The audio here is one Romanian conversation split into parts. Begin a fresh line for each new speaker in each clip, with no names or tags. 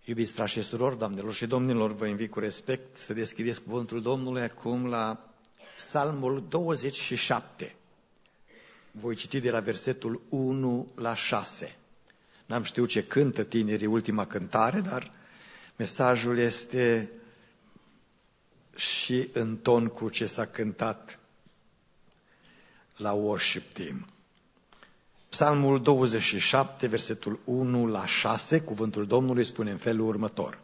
Iubiți frați și surori, doamnelor și domnilor, vă invit cu respect să deschideți cuvântul Domnului acum la Psalmul 27. Voi citi de la versetul 1 la 6. N-am știut ce cântă tinerii ultima cântare, dar mesajul este și în ton cu ce s-a cântat la worship team. Psalmul 27, versetul 1 la 6, cuvântul Domnului spune în felul următor.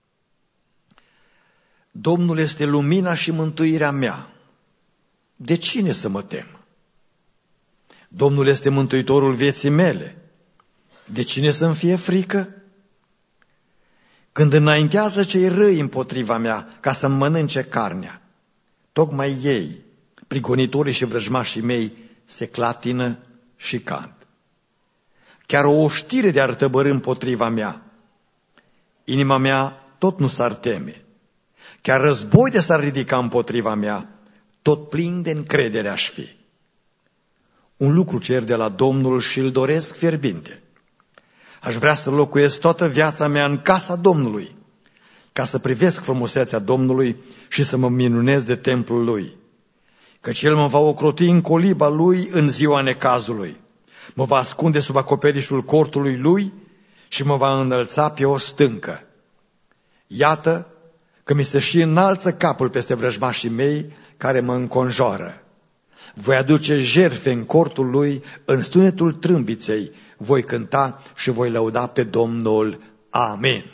Domnul este lumina și mântuirea mea. De cine să mă tem? Domnul este mântuitorul vieții mele. De cine să-mi fie frică? Când înaintează cei răi împotriva mea ca să-mi mănânce carnea, tocmai ei, prigonitorii și vrăjmașii mei, se clatină și cad. Chiar o oștire de-ar tăbărî împotriva mea, inima mea tot nu s-ar teme. Chiar război de s-ar ridica împotriva mea, tot plin de încredere aș fi. Un lucru cer de la Domnul și îl doresc fierbinte. Aș vrea să locuiesc toată viața mea în casa Domnului, ca să privesc frumusețea Domnului și să mă minunez de templul Lui. Căci El mă va ocroti în coliba Lui în ziua necazului. Mă va ascunde sub acoperișul cortului Lui și mă va înălța pe o stâncă. Iată că mi se și înalță capul peste vrăjmașii mei care mă înconjoară. Voi aduce jertfe în cortul Lui, în sunetul trâmbiței, voi cânta și voi lăuda pe Domnul. Amin.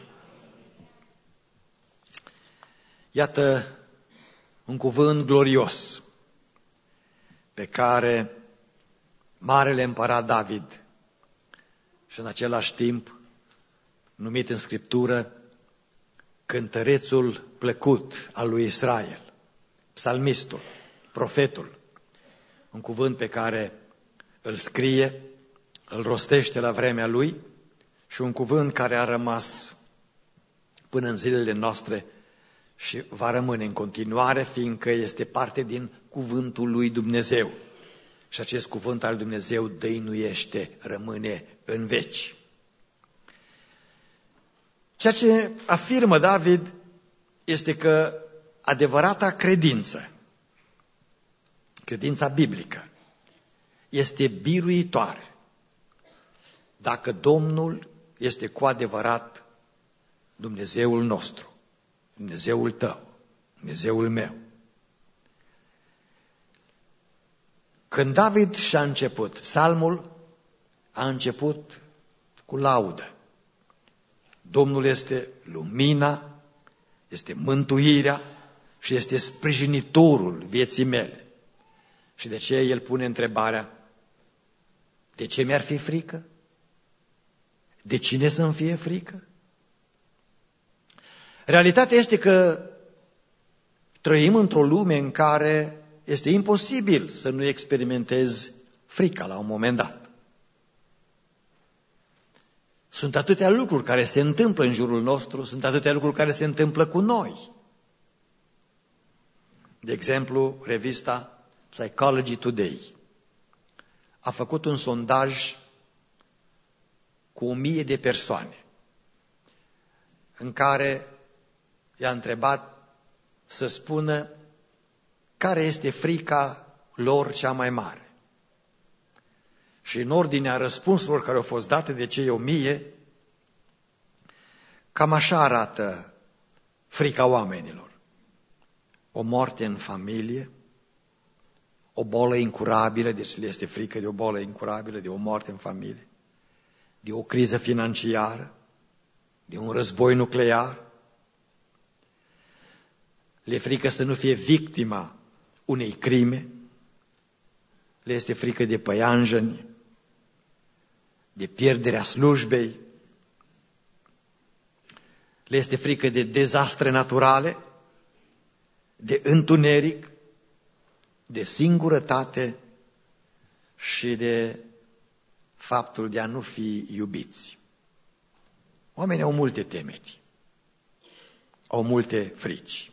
Iată un cuvânt glorios pe care marele împărat David și în același timp numit în Scriptură cântărețul plăcut al lui Israel, psalmistul, profetul, un cuvânt pe care îl scrie, îl rostește la vremea lui și un cuvânt care a rămas până în zilele noastre și va rămâne în continuare, fiindcă este parte din cuvântul lui Dumnezeu. Și acest cuvânt al Dumnezeu dăinuiește, rămâne în veci. Ceea ce afirmă David este că adevărata credință, credința biblică, este biruitoare dacă Domnul este cu adevărat Dumnezeul nostru, Dumnezeul tău, Dumnezeul meu. Când David și-a început psalmul, a început cu laudă. Domnul este lumina, este mântuirea și este sprijinitorul vieții mele. Și de ce el pune întrebarea, de ce mi-ar fi frică? De cine să-mi fie frică? Realitatea este că trăim într-o lume în care este imposibil să nu experimentezi frica la un moment dat. Sunt atâtea lucruri care se întâmplă în jurul nostru, sunt atâtea lucruri care se întâmplă cu noi. De exemplu, revista Psychology Today a făcut un sondaj cu 1000 de persoane în care i-a întrebat să spună care este frica lor cea mai mare. Și în ordinea răspunsurilor care au fost date de cei 1000, cam așa arată frica oamenilor. O moarte în familie, o bolă incurabilă, deci le este frică de o bolă incurabilă, de o moarte în familie, de o criză financiară, de un război nuclear. Le e frică să nu fie victima unei crime, le este frică de păianjeni, de pierderea slujbei, le este frică de dezastre naturale, de întuneric, de singurătate și de faptul de a nu fi iubiți. Oamenii au multe temeri, au multe frici.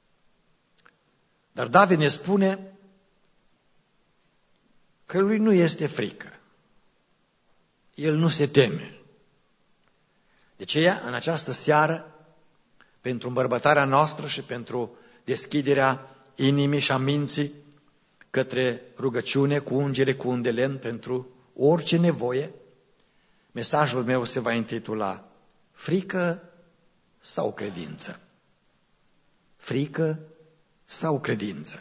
Dar David ne spune că lui nu este frică. El nu se teme. De aceea, în această seară, pentru îmbărbătarea noastră și pentru deschiderea inimii și a minții către rugăciune cu ungere, cu un de lemn pentru orice nevoie, mesajul meu se va intitula Frică sau credință? Frică sau credință?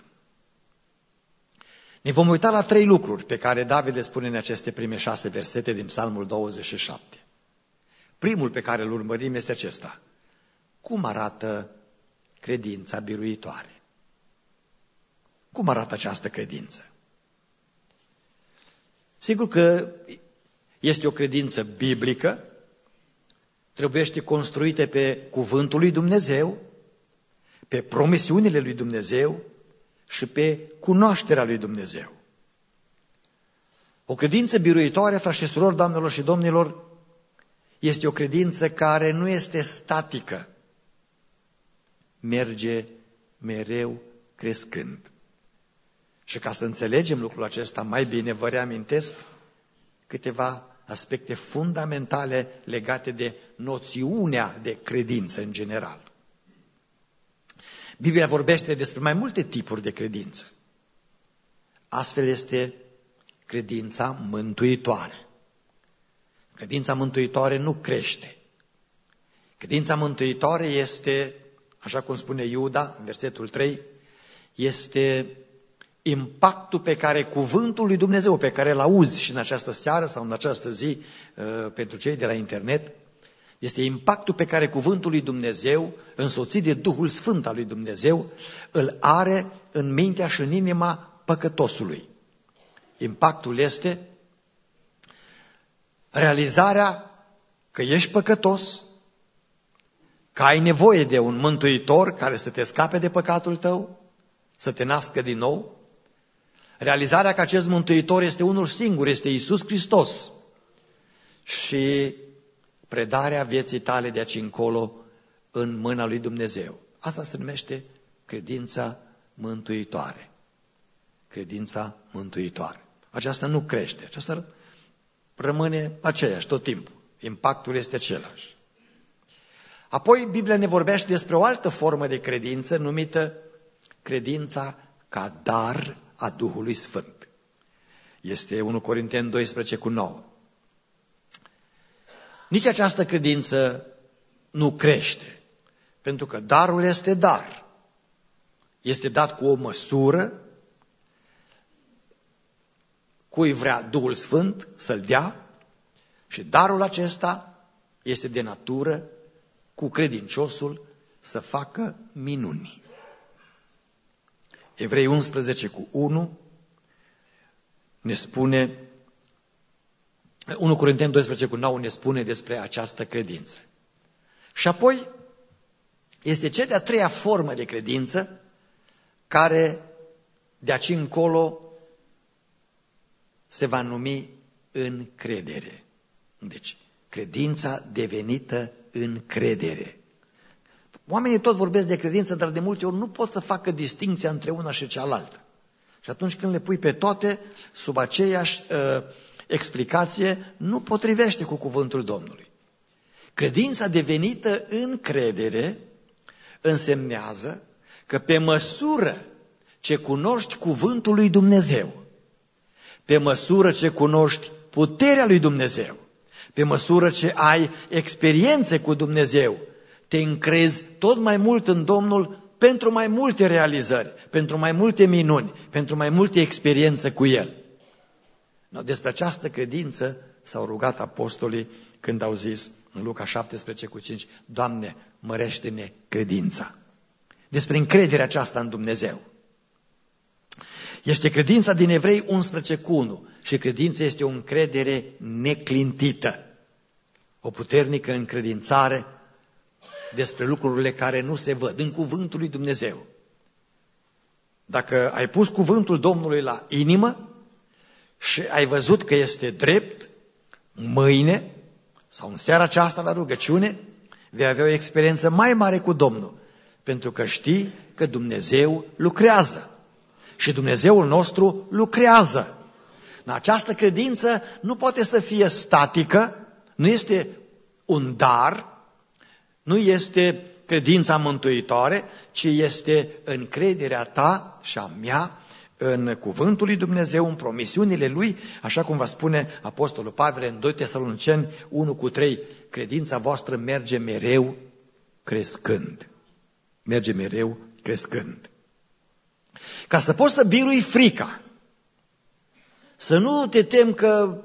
Ne vom uita la 3 lucruri pe care David le spune în aceste prime 6 versete din Psalmul 27. Primul pe care îl urmărim este acesta. Cum arată credința biruitoare? Cum arată această credință? Sigur că este o credință biblică, trebuiește construită pe cuvântul lui Dumnezeu, pe promisiunile lui Dumnezeu și pe cunoașterea lui Dumnezeu. O credință biruitoare, frați și surori, doamnelor și domnilor, este o credință care nu este statică, merge mereu crescând. Și ca să înțelegem lucrul acesta mai bine, vă reamintesc câteva aspecte fundamentale legate de noțiunea de credință în general. Biblia vorbește despre mai multe tipuri de credință. Astfel este credința mântuitoare. Credința mântuitoare nu crește. Credința mântuitoare este, așa cum spune Iuda, în versetul 3, este impactul pe care cuvântul lui Dumnezeu, pe care îl auzi și în această seară sau în această zi pentru cei de la internet, este impactul pe care cuvântul lui Dumnezeu, însoțit de Duhul Sfânt al lui Dumnezeu, îl are în mintea și în inima păcătosului. Impactul este realizarea că ești păcătos, că ai nevoie de un mântuitor care să te scape de păcatul tău, să te nască din nou, realizarea că acest mântuitor este unul singur, este Iisus Hristos și predarea vieții tale de aici încolo în mâna lui Dumnezeu. Asta se numește credința mântuitoare. Credința mântuitoare. Aceasta nu crește, aceasta rămâne aceeași tot timpul. Impactul este același. Apoi Biblia ne vorbește despre o altă formă de credință numită credința ca dar a Duhului Sfânt. Este 1 Corinteni 12:9. Nici această credință nu crește, pentru că darul este dar. Este dat cu o măsură, cui vrea Duhul Sfânt să-l dea, și darul acesta este de natură cu credinciosul să facă minuni. Evrei 11:1 ne spune, 1 Corinteni 12:9 ne spune despre această credință. Și apoi este cea de-a treia formă de credință care de aici încolo se va numi încredere. Deci, credința devenită încredere. Oamenii tot vorbesc de credință, dar de multe ori nu pot să facă distinția între una și cealaltă. Și atunci când le pui pe toate sub aceeași explicație, nu potrivește cu cuvântul Domnului. Credința devenită încredere însemnează că pe măsură ce cunoști cuvântul lui Dumnezeu, pe măsură ce cunoști puterea lui Dumnezeu, pe măsură ce ai experiențe cu Dumnezeu, te încrezi tot mai mult în Domnul pentru mai multe realizări, pentru mai multe minuni, pentru mai multe experiențe cu El. Despre această credință s-au rugat apostolii când au zis în Luca 17:5, Doamne, mărește-ne credința. Despre încrederea aceasta în Dumnezeu. Este credința din Evrei 11:1 și credința este o încredere neclintită. O puternică încredințare despre lucrurile care nu se văd, în cuvântul lui Dumnezeu. Dacă ai pus cuvântul Domnului la inimă și ai văzut că este drept, mâine sau în seara aceasta la rugăciune, vei avea o experiență mai mare cu Domnul, pentru că știi că Dumnezeu lucrează și Dumnezeul nostru lucrează. Această credință nu poate să fie statică, nu este un dar, nu este credința mântuitoare, ci este încrederea ta și a mea în cuvântul lui Dumnezeu, în promisiunile lui, așa cum va spune Apostolul Pavel în 2 Tesaloniceni 1:3, credința voastră merge mereu crescând. Merge mereu crescând. Ca să poți să birui frica, să nu te temi că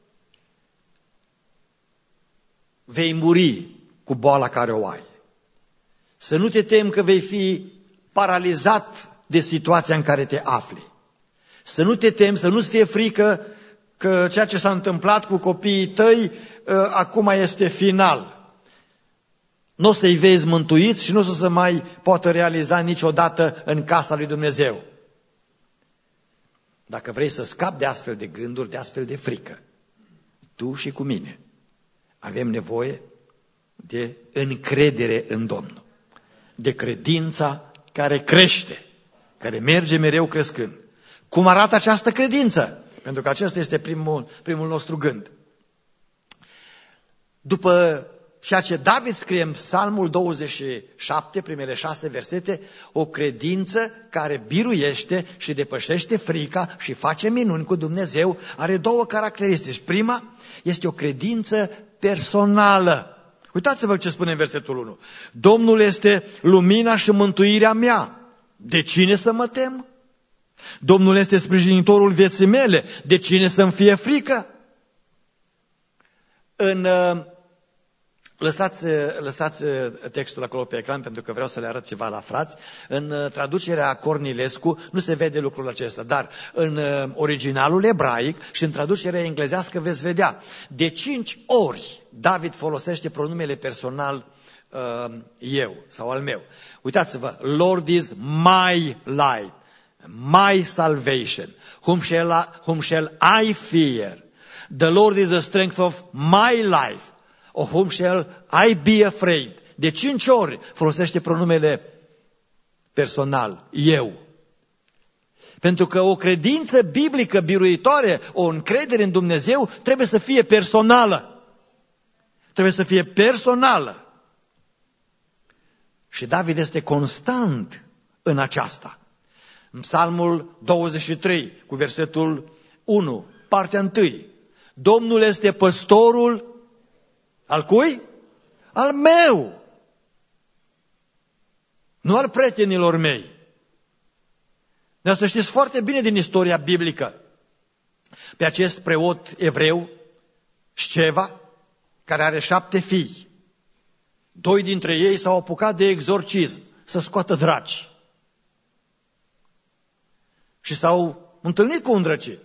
vei muri cu boala care o ai, să nu te temi că vei fi paralizat de situația în care te afli, să nu te temi, să nu-ți fie frică că ceea ce s-a întâmplat cu copiii tăi acum este final. Nu o să-i vezi mântuiți și nu o să se mai poată realiza niciodată în casa lui Dumnezeu. Dacă vrei să scapi de astfel de gânduri, de astfel de frică, tu și cu mine avem nevoie de încredere în Domnul, de credința care crește, care merge mereu crescând. Cum arată această credință? Pentru că acesta este primul nostru gând. După ceea ce David scrie în Psalmul 27, primele 6 versete, o credință care biruiește și depășește frica și face minuni cu Dumnezeu, are două caracteristici. Prima este o credință personală. Uitați-vă ce spune în versetul 1. Domnul este lumina și mântuirea mea. De cine să mă tem? Domnul este sprijinitorul vieții mele. De cine să-mi fie frică? Lăsați textul acolo pe ecran pentru că vreau să le arăt ceva la frați. În traducerea Cornilescu nu se vede lucrul acesta, dar în originalul ebraic și în traducerea englezească veți vedea. De 5 ori David folosește pronumele personal eu sau al meu. Uitați-vă, Lord is my light, my salvation, whom shall I fear? The Lord is the strength of my life. Of whom shall I be afraid? De 5 ori folosește pronumele personal, eu. Pentru că o credință biblică biruitoare, o încredere în Dumnezeu, trebuie să fie personală. Trebuie să fie personală. Și David este constant în aceasta. În Psalmul 23, cu versetul 1, partea 1. Domnul este păstorul al cui? Al meu. Nu al prietenilor mei. Dar să știți foarte bine din istoria biblică pe acest preot evreu, Sceva, care are 7 fii. 2 dintre ei s-au apucat de exorcism, să scoată draci. Și s-au întâlnit cu un drăcit.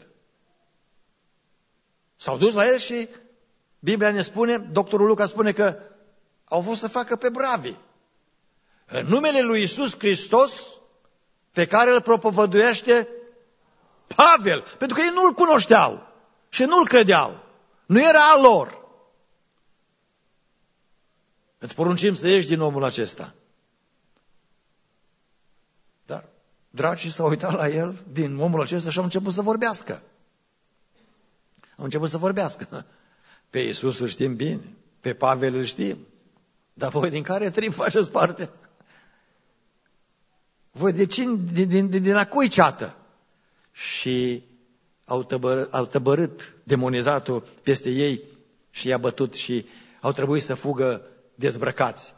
S-au dus la el și Biblia ne spune, doctorul Luca spune că au vrut să facă pe bravi. În numele lui Iisus Hristos, pe care îl propovăduiește Pavel, pentru că ei nu-l cunoșteau și nu-l credeau. Nu era al lor. Îți poruncim să ieși din omul acesta. Dar dracii s-au uitat la el, din omul acesta, și au început să vorbească. Au început să vorbească. Pe Iisus îl știm bine, pe Pavel îl știm, dar voi din care trib faceți parte? Voi de cine, din a cui ceată? Și au tăbărât demonizatul peste ei și i-a bătut și au trebuit să fugă dezbrăcați.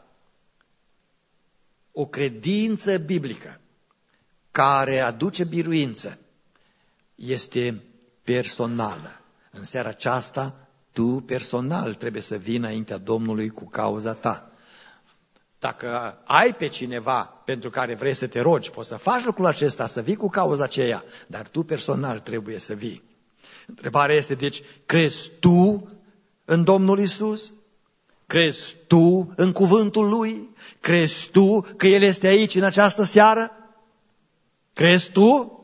O credință biblică care aduce biruință este personală. În seara aceasta, tu personal trebuie să vii înaintea Domnului cu cauza ta. Dacă ai pe cineva pentru care vrei să te rogi, poți să faci lucrul acesta, să vii cu cauza aceea, dar tu personal trebuie să vii. Întrebarea este, deci, crezi tu în Domnul Iisus? Crezi tu în cuvântul Lui? Crezi tu că El este aici în această seară? Crezi tu?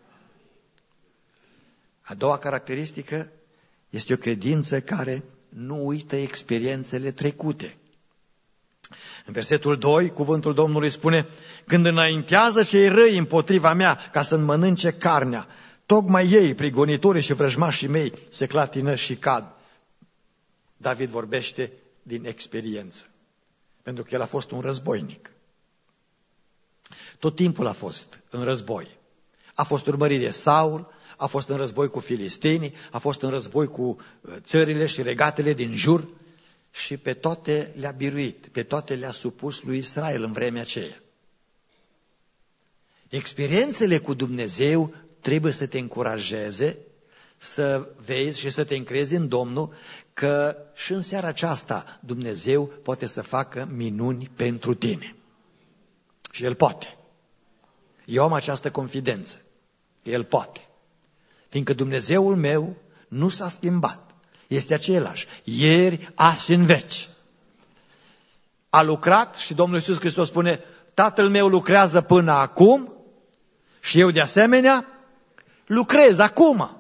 A doua caracteristică este o credință care nu uită experiențele trecute. În versetul 2, cuvântul Domnului spune, când înaintează cei răi împotriva mea ca să-mi mănânce carnea, tocmai ei, prigonitorii și vrăjmașii mei, se clatină și cad. David vorbește din experiență. Pentru că el a fost un războinic. Tot timpul a fost în război. A fost urmărit de Saul, a fost în război cu filistenii, a fost în război cu țările și regatele din jur și pe toate le-a biruit, pe toate le-a supus lui Israel în vremea aceea. Experiențele cu Dumnezeu trebuie să te încurajeze să vezi și să te încrezi în Domnul că și în seara aceasta Dumnezeu poate să facă minuni pentru tine. Și El poate. Eu am această confidență că El poate. Fiindcă Dumnezeul meu nu s-a schimbat. Este același. Ieri, azi și în veci. A lucrat și Domnul Iisus Hristos spune, Tatăl meu lucrează până acum și eu de asemenea lucrez acum.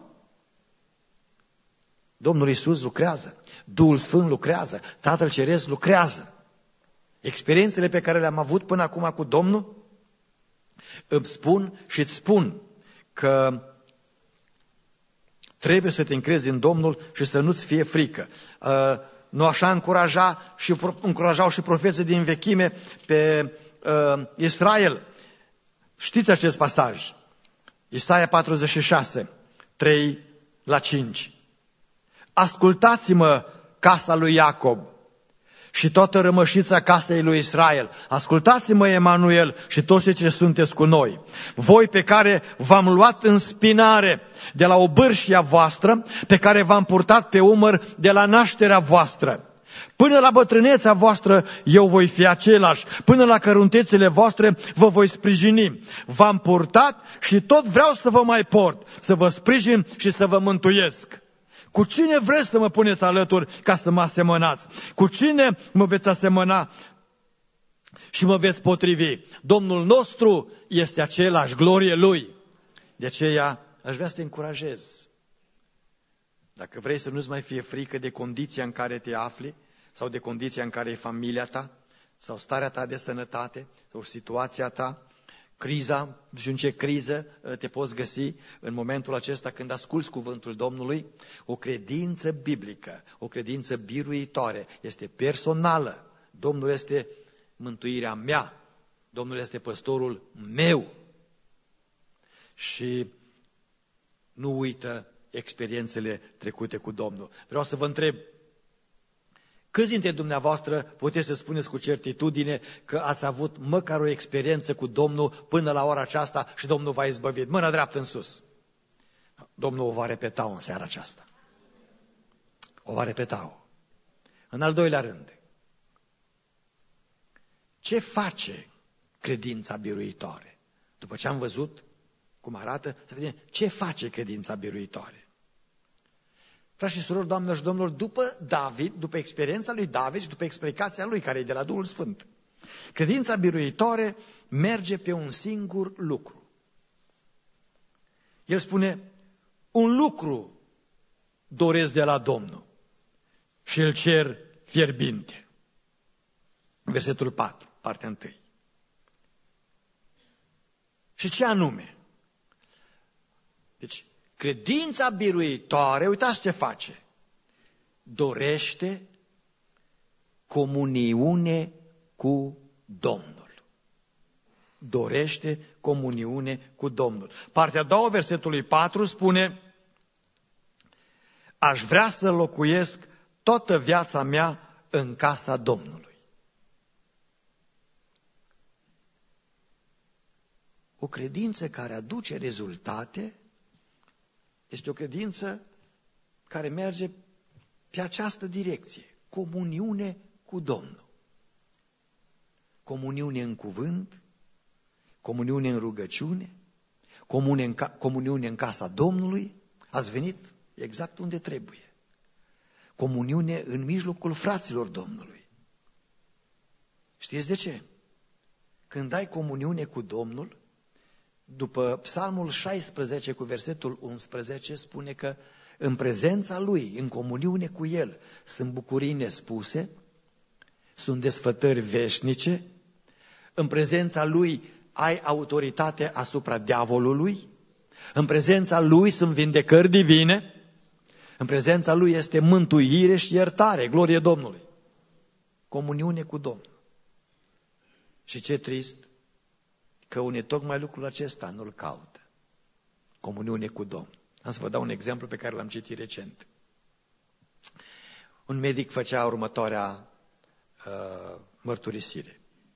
Domnul Iisus lucrează, Duhul Sfânt lucrează, Tatăl Ceresc lucrează. Experiențele pe care le-am avut până acum cu Domnul îmi spun și îți spun că trebuie să te încrezi în Domnul și să nu-ți fie frică. Nu așa încurajau și profeții din vechime pe Israel. Știți acest pasaj? Isaia 46, 3-5. Ascultați-mă, casa lui Iacob și toată rămășița casei lui Israel. Ascultați-mă, Emanuel, și toți ce sunteți cu noi. Voi pe care v-am luat în spinare de la obârșia voastră, pe care v-am purtat pe umăr de la nașterea voastră. Până la bătrânețea voastră eu voi fi același, până la căruntețele voastre vă voi sprijini. V-am purtat și tot vreau să vă mai port, să vă sprijin și să vă mântuiesc. Cu cine vreți să mă puneți alături ca să mă asemănați? Cu cine mă veți asemăna și mă veți potrivi? Domnul nostru este același, glorie Lui. De aceea aș vrea să te încurajez. Dacă vrei să nu-ți mai fie frică de condiția în care te afli, sau de condiția în care e familia ta, sau starea ta de sănătate, sau situația ta, criza, nu știu în ce criză te poți găsi în momentul acesta când asculți cuvântul Domnului, o credință biblică, o credință biruitoare, este personală. Domnul este mântuirea mea, Domnul este păstorul meu. Și nu uită experiențele trecute cu Domnul. Vreau să vă întreb, câți dintre dumneavoastră puteți să spuneți cu certitudine că ați avut măcar o experiență cu Domnul până la ora aceasta și Domnul v-a izbăvit? Mâna dreaptă în sus. Domnul o va repeta în seara aceasta. O va repeta. În al doilea rând, ce face credința biruitoare? După ce am văzut cum arată, să vedem ce face credința biruitoare. Frați și surori, doamnelor și domnilor, după David, după experiența lui David și după explicația lui, care e de la Duhul Sfânt, credința biruitoare merge pe un singur lucru. El spune, un lucru doresc de la Domnul și îl cer fierbinte. Versetul 4, partea 1. Și ce anume? Deci, credința biruitoare, uitați ce face. Dorește comuniune cu Domnul. Dorește comuniune cu Domnul. Partea a doua, versetului 4, spune, aș vrea să locuiesc toată viața mea în casa Domnului. O credință care aduce rezultate este o credință care merge pe această direcție. Comuniune cu Domnul. Comuniune în cuvânt, comuniune în rugăciune, comuniune în casa Domnului. Ați venit exact unde trebuie. Comuniune în mijlocul fraților Domnului. Știți de ce? Când ai comuniune cu Domnul, după Psalmul 16 cu versetul 11 spune că în prezența Lui, în comuniune cu El, sunt bucurii nespuse, sunt desfătări veșnice, în prezența Lui ai autoritate asupra diavolului, în prezența Lui sunt vindecări divine, în prezența Lui este mântuire și iertare, glorie Domnului. comuniune cu Domnul. Și ce trist, că unii tocmai lucrul acesta nu-l caută. Comuniune cu Domnul. Am să vă dau un exemplu pe care l-am citit recent. Un medic făcea următoarea mărturisire.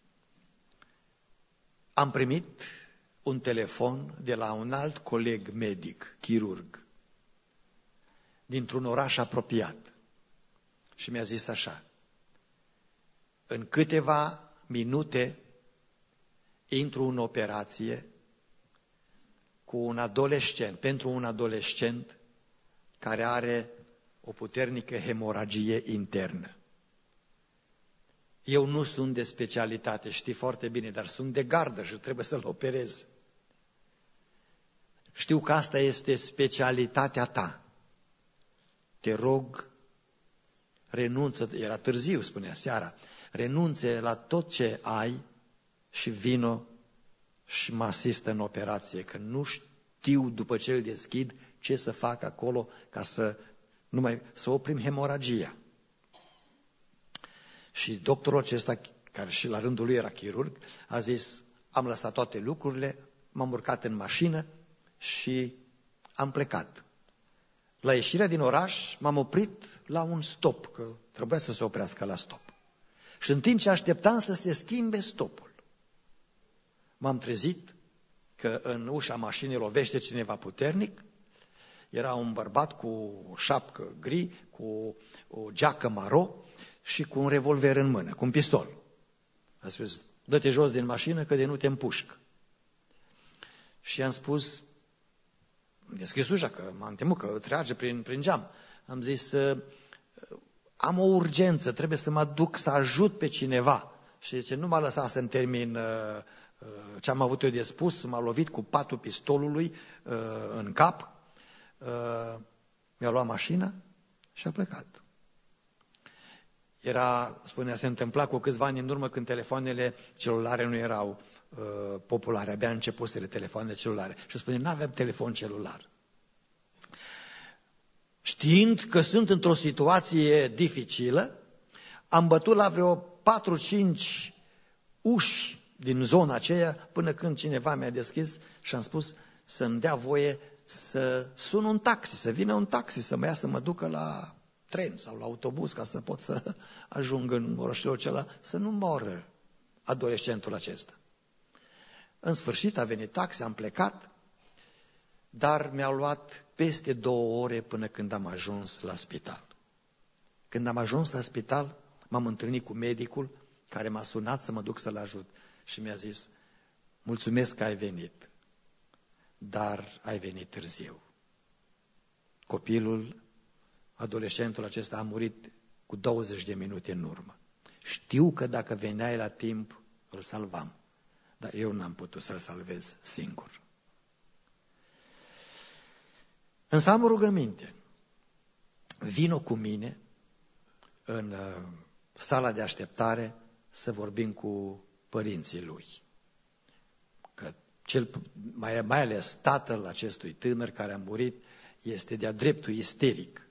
Am primit un telefon de la un alt coleg medic, chirurg, dintr-un oraș apropiat. Și mi-a zis așa: în câteva minute intru în operație cu un adolescent, pentru un adolescent care are o puternică hemoragie internă. Eu nu sunt de specialitate, știi foarte bine, dar sunt de gardă și trebuie să-l operez. Știu că asta este specialitatea ta. Te rog, renunță, era târziu, spunea seara, renunțe la tot ce ai și vino și mă asistă în operație, că nu știu după ce îl deschid ce să fac acolo ca să oprim hemoragia. Și doctorul acesta, care și la rândul lui era chirurg, a zis: am lăsat toate lucrurile, m-am urcat în mașină și am plecat. La ieșirea din oraș m-am oprit la un stop, că trebuia să se oprească la stop. Și în timp ce așteptam să se schimbe stopul, m-am trezit că în ușa mașinii lovește cineva puternic. Era un bărbat cu o șapcă gri, cu o geacă maro și cu un revolver în mână, cu un pistol. A spus: dă-te jos din mașină că de nu te împușc. Și am spus, am deschis ușa, că m-am temut că trage prin geam. Am zis: am o urgență, trebuie să mă duc să ajut pe cineva. Și zice: nu m-a lăsat să-mi termin ce am avut eu de spus, m-a lovit cu patul pistolului în cap, mi-a luat mașina și a plecat. Se întâmpla cu câțiva ani în urmă când telefoanele celulare nu erau populare, abia începuseră telefoanele celulare. Și spune: nu aveam telefon celular. Știind că sunt într-o situație dificilă, am bătut la vreo 4-5 uși din zona aceea până când cineva mi-a deschis și am spus să-mi dea voie să sun un taxi, să vină un taxi, să mă ia să mă ducă la tren sau la autobuz ca să pot să ajung în orașul acela, să nu moră adolescentul acesta. În sfârșit a venit taxi, am plecat, dar mi-a luat peste 2 ore până când am ajuns la spital. Când am ajuns la spital, m-am întâlnit cu medicul care m-a sunat să mă duc să-l ajut și mi-a zis: mulțumesc că ai venit, dar ai venit târziu. Copilul, adolescentul acesta a murit cu 20 de minute în urmă. Știu că dacă veneai la timp, îl salvam, dar eu n-am putut să-l salvez singur. Însă am o rugăminte. Vino cu mine în sala de așteptare să vorbim cu părinții lui. Că mai ales tatăl acestui tânăr care a murit este de-a dreptul isteric.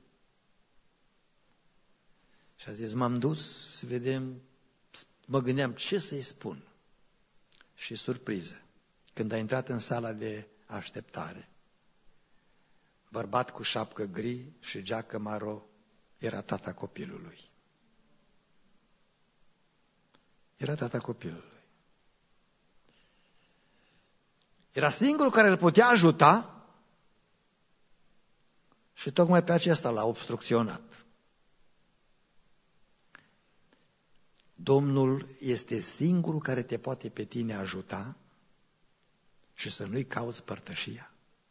Și a zis: m-am dus să vedem, mă gândeam ce să-i spun. Și surpriză, când a intrat în sala de așteptare, bărbat cu șapcă gri și geacă maro, era tata copilului. Era tata copilului. Era singurul care îl putea ajuta și tocmai pe acesta l-a obstrucționat. Domnul este singurul care te poate pe tine ajuta și să nu-i cauți părtășia.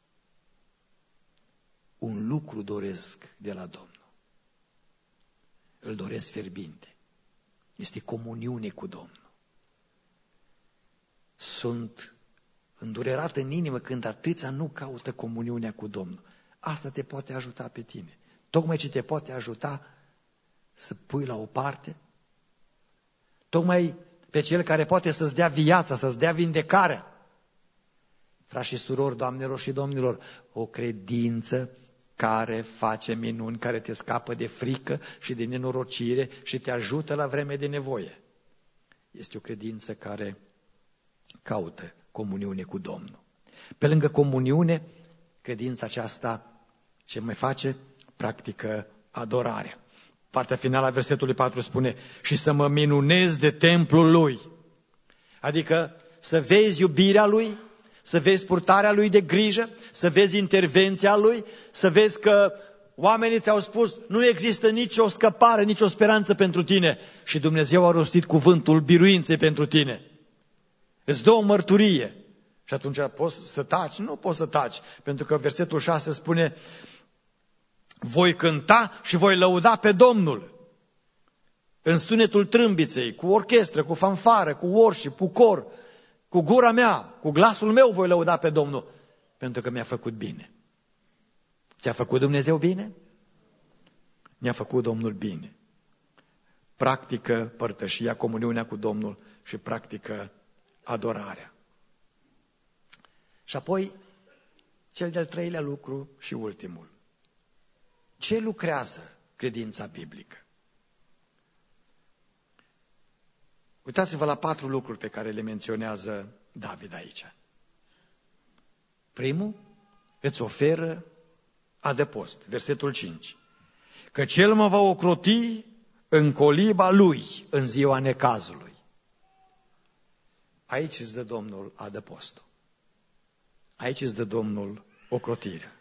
Un lucru doresc de la Domnul. Îl doresc fierbinte. Este comuniune cu Domnul. Sunt îndurerat în inimă când atâția nu caută comuniunea cu Domnul. Asta te poate ajuta pe tine. Tocmai ce te poate ajuta să pui la o parte, tocmai pe cel care poate să-ți dea viața, să-ți dea vindecarea. Frați și surori, doamnelor și domnilor, o credință care face minuni, care te scapă de frică și de nenorocire și te ajută la vreme de nevoie. Este o credință care caută comuniune cu Domnul. Pe lângă comuniune, credința aceasta ce mai face? Practică adorarea. Partea finală a versetului 4 spune: și să mă minunez de templul Lui. Adică să vezi iubirea Lui, să vezi purtarea Lui de grijă, să vezi intervenția Lui, să vezi că oamenii ți-au spus nu există nicio scăpare, nicio speranță pentru tine și Dumnezeu a rostit cuvântul biruinței pentru tine. Îți dă o mărturie și atunci poți să taci? Nu poți să taci, pentru că versetul 6 spune: voi cânta și voi lăuda pe Domnul în sunetul trâmbiței, cu orchestră, cu fanfară, cu worship, cu cor, cu gura mea, cu glasul meu voi lăuda pe Domnul, pentru că mi-a făcut bine. Ți-a făcut Dumnezeu bine? Mi-a făcut Domnul bine. Practică părtășia, comuniunea cu Domnul și practică adorarea. Și apoi, cel de-al treilea lucru și ultimul. Ce lucrează credința biblică? Uitați-vă la 4 lucruri pe care le menționează David aici. Primul, îți oferă adăpost, versetul 5. Căci El mă va ocroti în coliba Lui în ziua necazului. Aici îți dă Domnul adăpostul. Aici îți dă Domnul ocrotirea.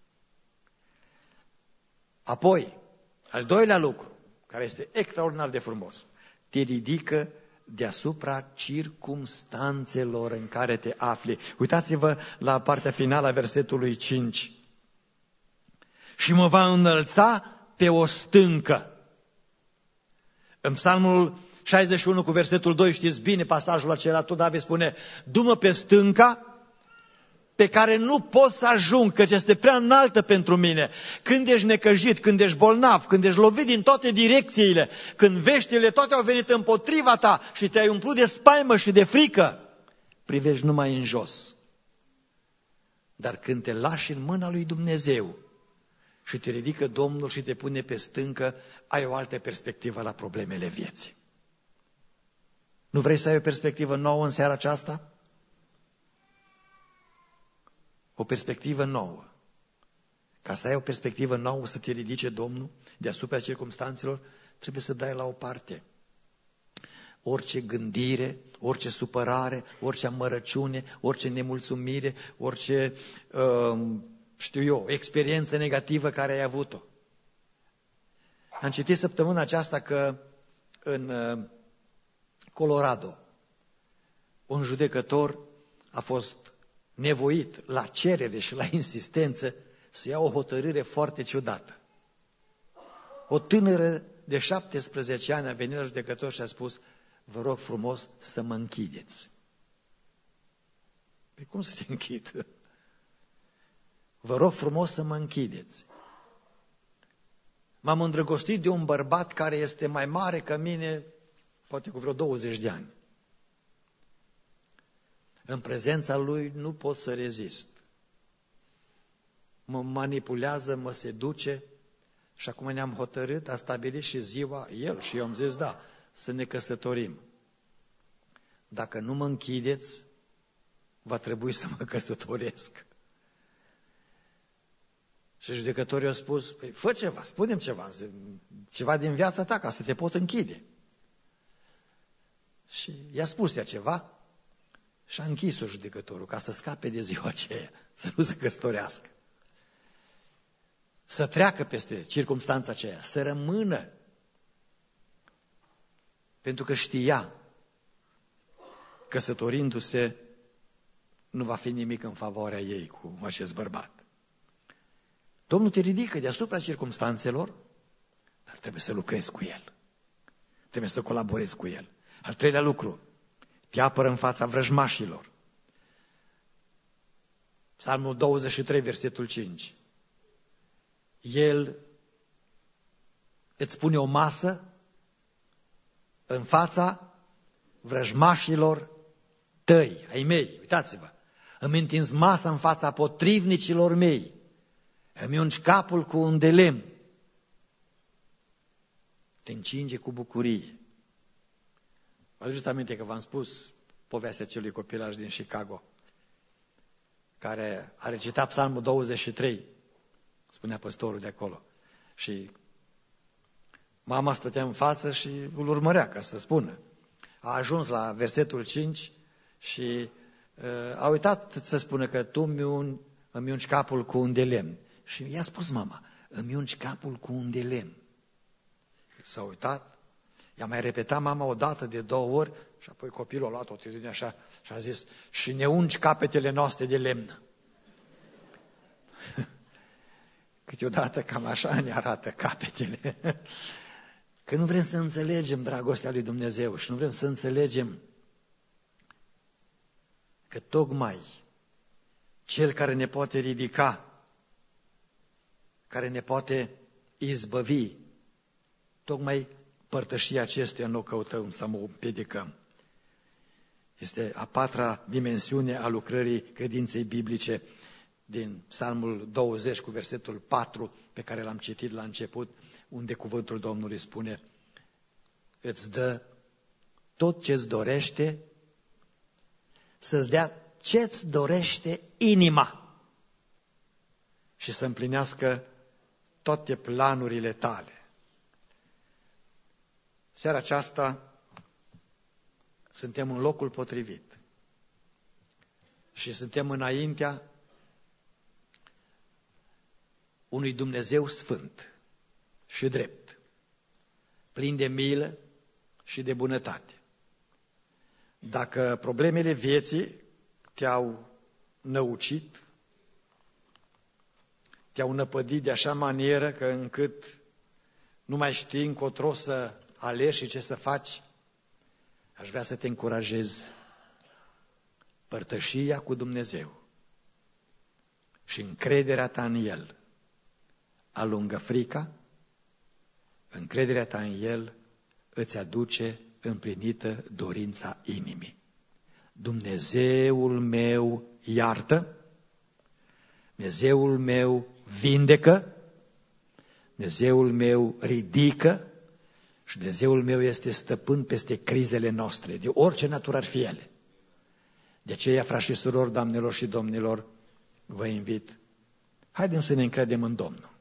Apoi, al doilea lucru, care este extraordinar de frumos, te ridică deasupra circumstanțelor în care te afli. Uitați-vă la partea finală a versetului 5. Și mă va înălța pe o stâncă. În Psalmul 61 cu versetul 2, știți bine pasajul acela, tot David spune: du-mă pe stânca pe care nu pot să ajung, căci este prea înaltă pentru mine. Când ești necăjit, când ești bolnav, când ești lovit din toate direcțiile, când veștile toate au venit împotriva ta și te-ai umplut de spaimă și de frică, privești numai în jos. Dar când te lași în mâna lui Dumnezeu și te ridică Domnul și te pune pe stâncă, ai o altă perspectivă la problemele vieții. Nu vrei să ai o perspectivă nouă în seara aceasta? O perspectivă nouă. Ca să ai o perspectivă nouă, să te ridice Domnul deasupra circumstanțelor, trebuie să dai la o parte orice gândire, orice supărare, orice amărăciune, orice nemulțumire, orice, experiență negativă care ai avut-o. Am citit săptămâna aceasta că în Colorado un judecător a fost nevoit la cerere și la insistență să ia o hotărâre foarte ciudată. O tânără de 17 ani a venit la judecător și a spus: vă rog frumos să mă închideți. Păi cum să te închid? Vă rog frumos să mă închideți. M-am îndrăgostit de un bărbat care este mai mare ca mine, poate cu vreo 20 de ani. În prezența lui nu pot să rezist. Mă manipulează, mă seduce și acum ne-am hotărât, a stabilit și ziua, el și eu am zis da, să ne căsătorim. Dacă nu mă închideți, va trebui să mă căsătoresc. Și judecătorii au spus: păi fă ceva, spune-mi ceva din viața ta ca să te pot închide. Și i-a spus ea ceva și a închis-o judecătorul ca să scape de ziua aceea, să nu se căsătorească. Să treacă peste circumstanța aceea, să rămână. Pentru că știa, căsătorindu-se, nu va fi nimic în favoarea ei cu acest bărbat. Domnul te ridică deasupra circumstanțelor, dar trebuie să lucrezi cu el. Trebuie să colaborezi cu el. Al treilea lucru, te apără în fața vrăjmașilor. Psalmul 23, versetul 5. El îți pune o masă în fața vrăjmașilor tăi, ai mei. Uitați-vă, îmi întinzi masa în fața potrivnicilor mei. îmi ungi capul cu un de lemn, te încinge cu bucurie. Vă aduceți aminte că v-am spus povestea acelui copilaj din Chicago, care a recitat Psalmul 23, spunea păstorul de acolo. Și mama stătea în față și îl urmărea ca să spună. A ajuns la versetul 5 și a uitat să spună că tu îmi ungi capul cu un de lemn. Și i-a spus mama, îmi ungi capul cu un de lemn. S-a uitat, i-a mai repetat mama o dată, de 2 ori, și apoi copilul a luat o atitudine așa și a zis, și ne ungi capetele noastre de lemn. Câteodată cam așa ne arată capetele. Că nu vrem să înțelegem dragostea lui Dumnezeu și nu vrem să înțelegem că tocmai Cel care ne poate ridica, care ne poate izbăvi, tocmai părtășia acestuia nu o căutăm să mă împiedicăm. Este a 4-a dimensiune a lucrării credinței biblice din Psalmul 20 cu versetul 4 pe care l-am citit la început, unde cuvântul Domnului spune, îți dă tot ce-ți dorește, să-ți dea ce-ți dorește inima și să împlinească toate planurile tale. Seara aceasta suntem în locul potrivit și suntem înaintea unui Dumnezeu sfânt și drept, plin de milă și de bunătate. Dacă problemele vieții te-au năucit, te-au năpădit de așa manieră că încât nu mai știi încotro să alegi și ce să faci, aș vrea să te încurajez. Părtășia cu Dumnezeu și încrederea ta în El alungă frica, încrederea ta în El îți aduce împlinită dorința inimii. Dumnezeul meu iartă, Dumnezeul meu vindecă, Dumnezeul meu ridică și Dumnezeul meu este stăpân peste crizele noastre, de orice natură ar fi ele. De aceea, frați și surori, doamnelor și domnilor, vă invit, haidem să ne încredem în Domnul.